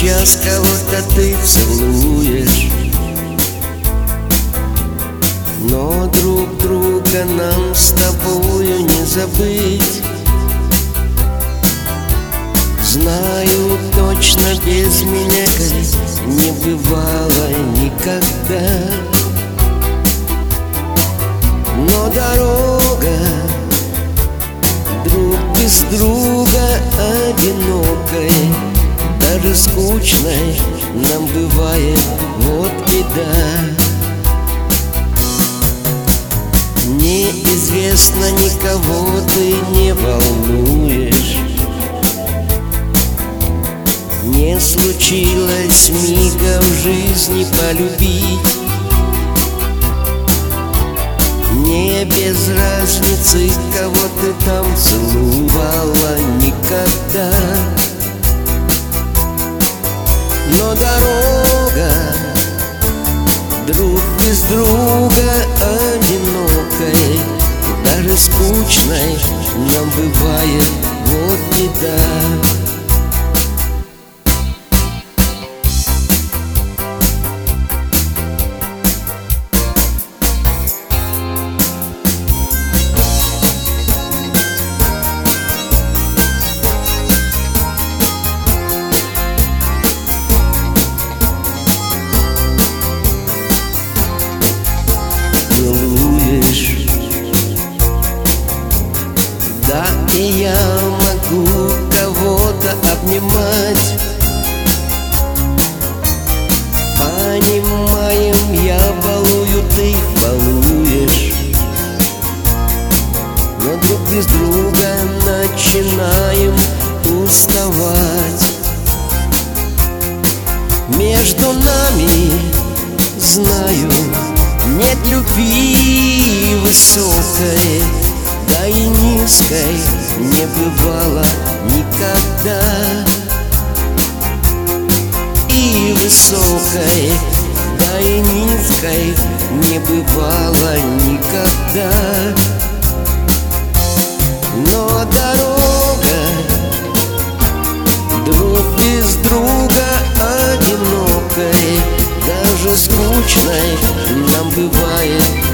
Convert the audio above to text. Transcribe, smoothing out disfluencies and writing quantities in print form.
сейчас кого-то ты целуешь, но друг друга нам с тобою не забыть. Знаю точно, без меня не бывало никогда. Но дорога друг без друга одинокой, даже скучной нам бывает, вот беда. Неизвестно, никого ты не волнуешь, не случилось мига в жизни полюбить. Не без разницы, кого ты там целовала никогда. Но дорога друг без друга одинокой, даже скучной нам бывает, вот беда. Целуешь, да, и я могу кого-то обнимать. Понимаем, я балую, ты балуешь, но друг без друга начинаем уставать. Между нами, знаю, нет любви высокой, да и низкой не бывало никогда. И высокой, да и низкой не бывало никогда. Но дорога друг без друга одинокой, даже скучной нам бывает,